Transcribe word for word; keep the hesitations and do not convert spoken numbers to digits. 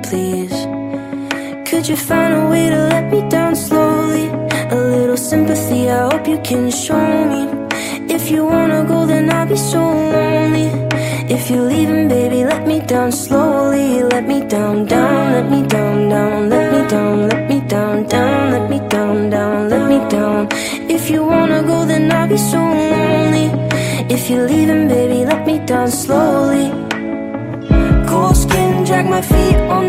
please? Could you find a way to let me down slowly? A little sympathy, I hope you can show me. If you wanna go, then I'll be so lonely. If you're leaving, baby, let me down slowly. Let me down, down, let me down, down, let me down, let me down, down, let me down, down, let me down. If you wanna go, then I'll be so lonely. If you're leaving, baby, let me down slowly. Cold skin, drag my feet on